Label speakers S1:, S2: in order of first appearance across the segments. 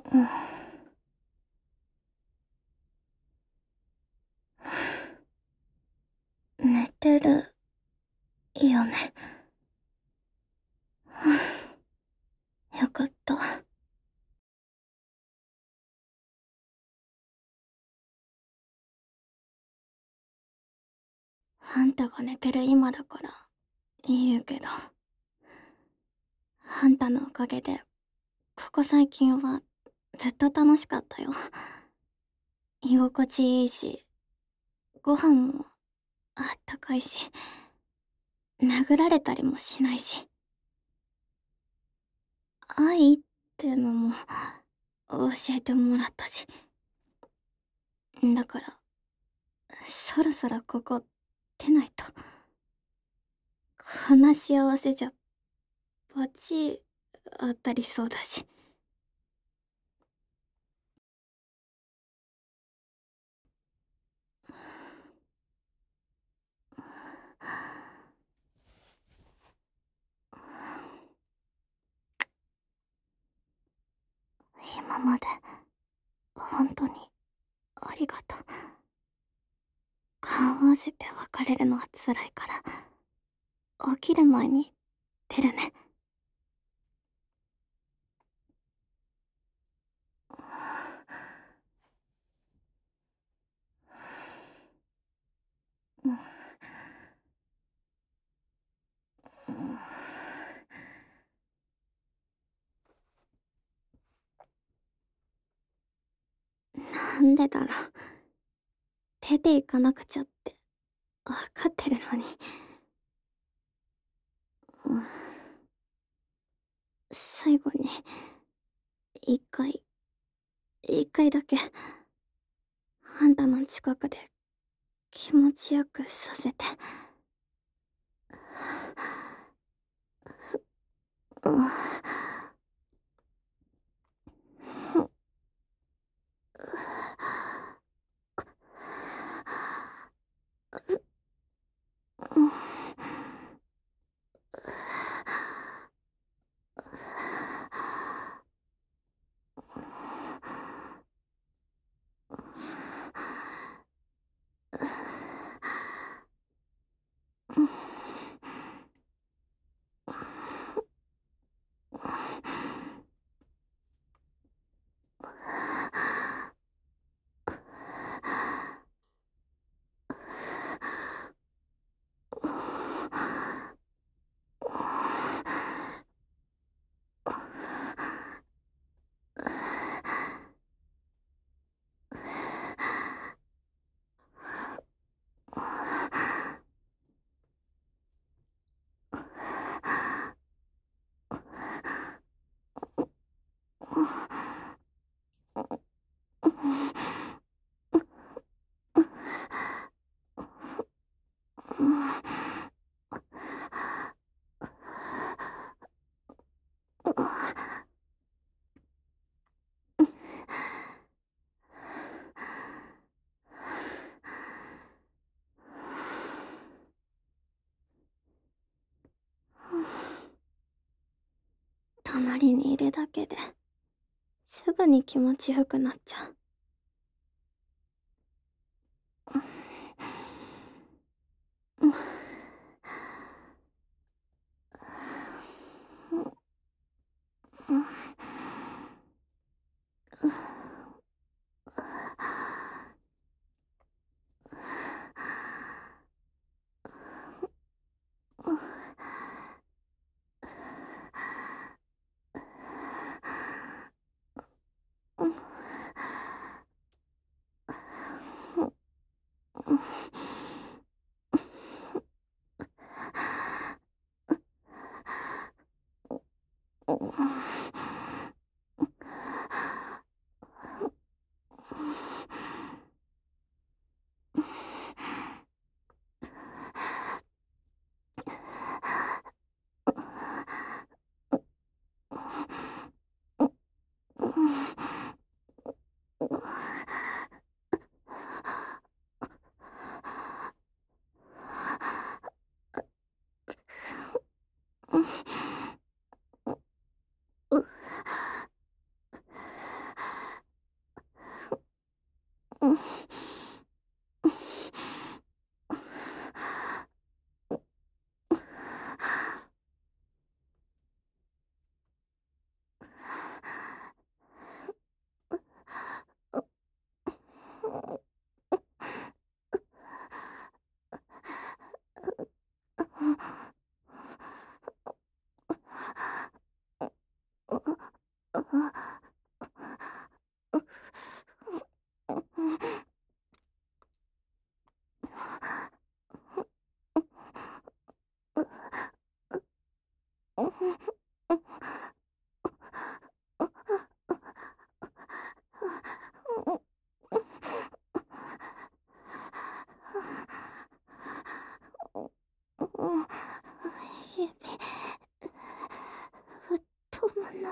S1: うん。寝てるよね。よかった。あんたが寝てる今だから言うけど、あんたのおかげでここ最近はずっと楽しかったよ。居心地いいし、ご飯もあったかいし、殴られたりもしないし、愛ってのも教えてもらったし。だから、そろそろここ出ないと。こんな幸せじゃ、バチ当たりそうだし。今まで、本当に、ありがとう。顔合わせて別れるのは辛いから、起きる前に出るね。うん。なんでだろう。出て行かなくちゃって分かってるのに。うん。最後に一回一回だけあんたの近くで気持ちよくさせて。うん。隣にいるだけですぐに気持ちよくなっちゃう。うん。 止まない。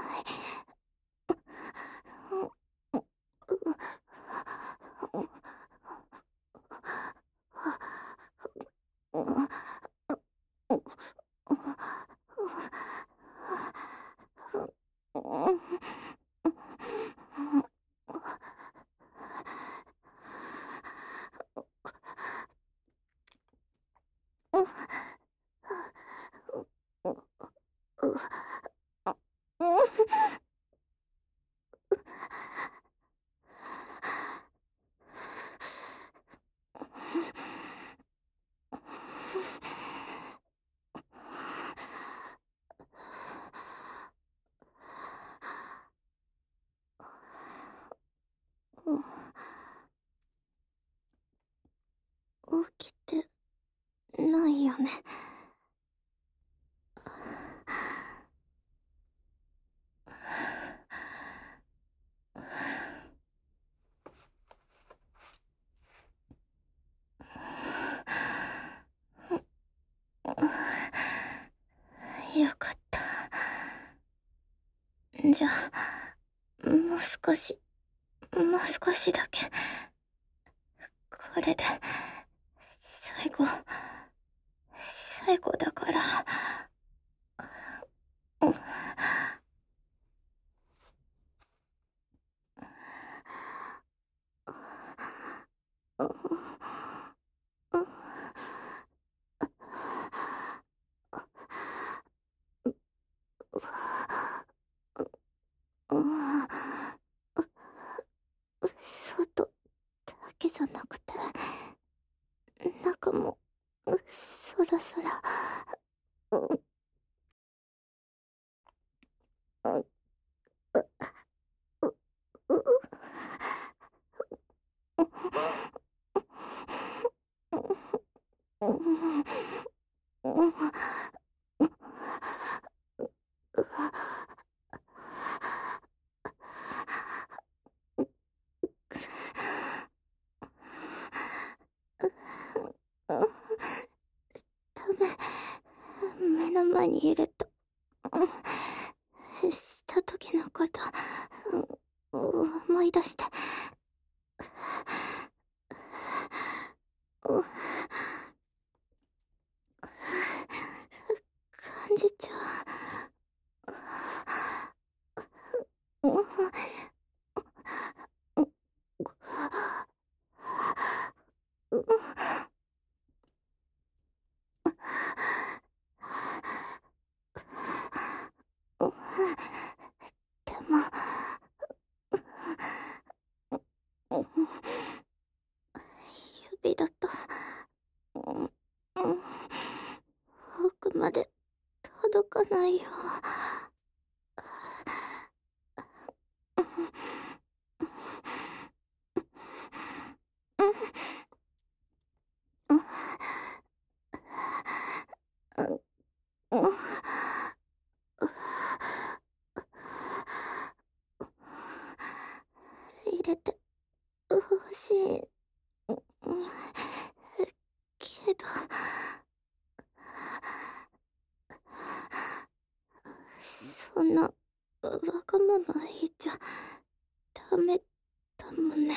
S1: 起きてないよね。よかった。じゃあ、もう少しだけ。これで、最後だから。外だけじゃなくて、中も、そろそろ、目の前にいると、した時のこと、思い出して、感じちゃう。でも、指だと、奥まで届かないよ。入れて欲しいけど、そんなわがまま言っちゃダメだもんね。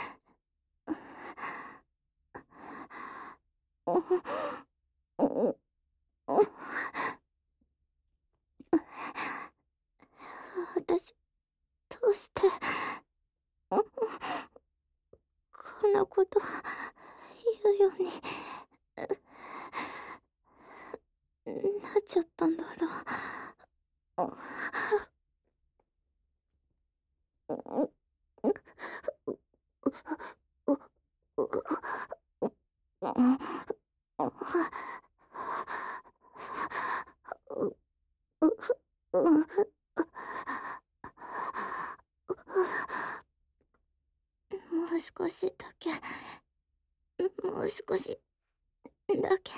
S1: 私、どうしてこんなこと言うようになっちゃったんだろう。 少しだけ、もう少しだけ。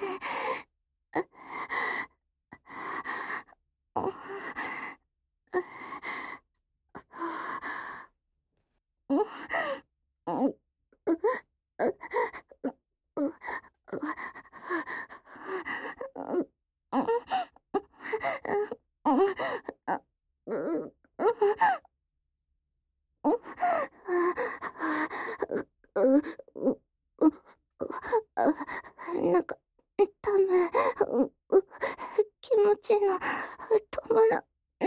S1: なんか、多分、気持ちが止まらない。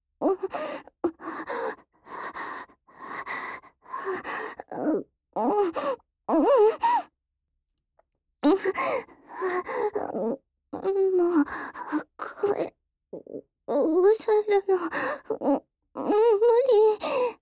S1: もう、声、抑えるの、無理。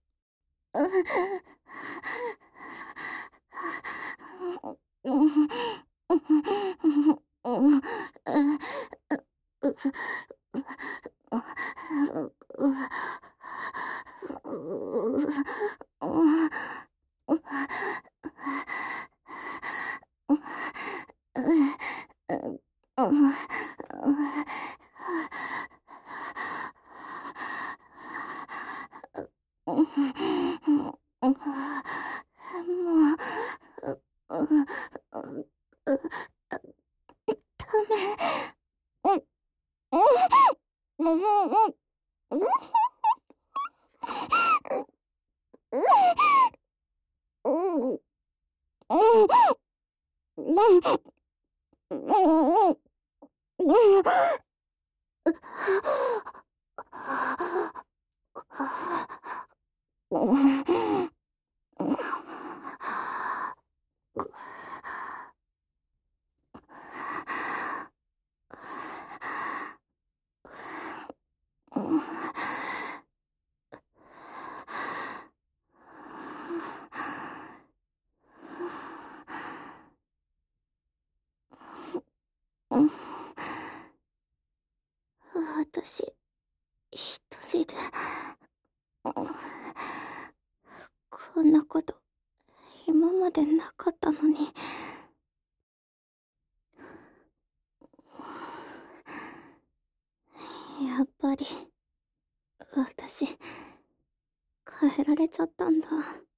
S1: 私、一人で、こんなこと、今までなかったのに。やっぱり、私、変えられちゃったんだ。